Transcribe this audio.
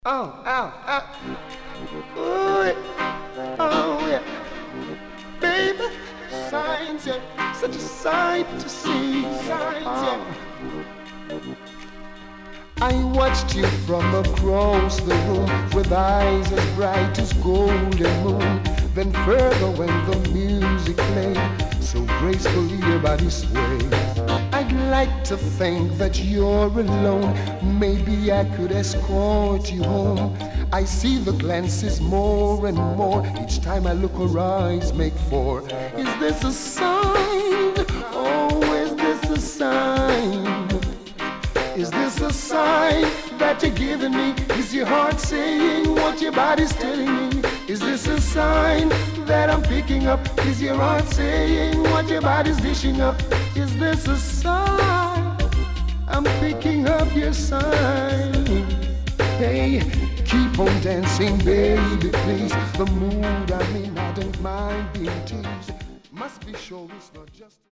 Oh, oh, oh. Ooh, oh, yeah. Baby, signs, yeah. Such a sight to see. Signs, yeah. I watched you from across the room with eyes as bright as golden moon. Then further when the music played, so gracefully your body swayed. I'd like to think that you're alone. Maybe I could escort you home. I see the glances more and more. Each time I look, her eyes make four. Is this a sign? Oh, is this a sign? Is this a sign that you're giving me? Is your heart saying what your body's telling me? Is this a sign that I'm picking up? Is your heart saying what your body's dishing up? Is this a sign? I'm picking up your sign. Hey, keep on dancing, baby, please. The mood I'm in, I don't mind being teased. Must be sure it's not just